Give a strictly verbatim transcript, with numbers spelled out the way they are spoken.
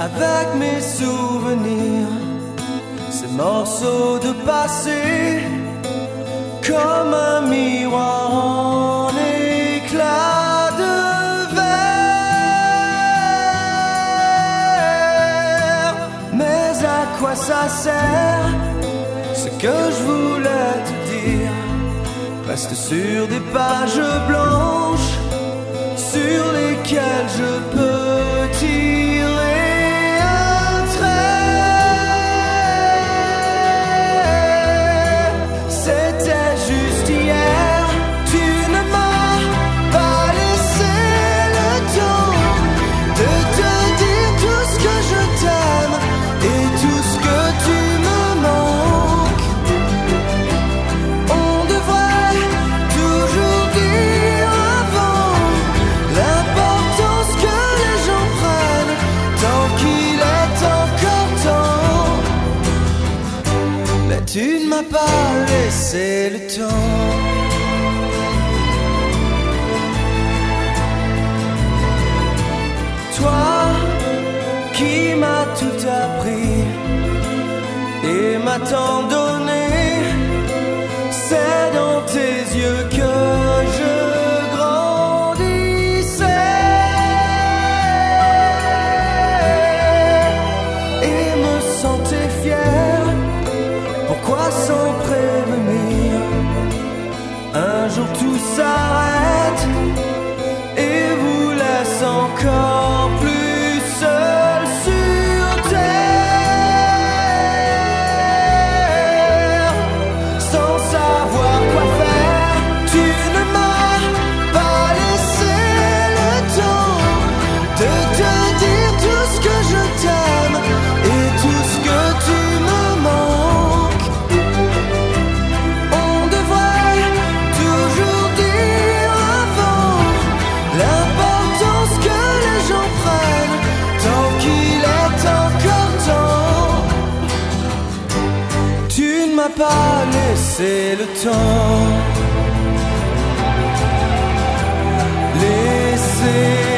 avec mes souvenirs, ces morceaux de passé, comme un miroir en éclat de verre. Mais à quoi ça sert? Ce que je voulais te dire reste sur des pages blanches sur lesquelles je peux tirer un trait. C'était juste hier, tu ne m'as pas laissé le temps de te dire tout ce que je t'aime et tout ce que tu me manques. On devrait toujours dire avant l'importance que les gens prennent tant qu'il est encore temps. Mais tu ne m'as pas laissé le temps. Toi qui m'as tout appris et m'a tant donné, c'est dans tes yeux que je grandissais et me sentais fier. Pourquoi sans prévenir, un jour tout s'arrête et vous laisse encore plus seul sur terre, sans savoir quoi faire. Tu ne m'as pas laissé le temps de te dire tout ce que je t'aime et tout ce que tu me manques. On devrait toujours dire avant l'importance que les gens prennent tant qu'il est encore temps. Tu ne m'as pas laissé le temps. Laissez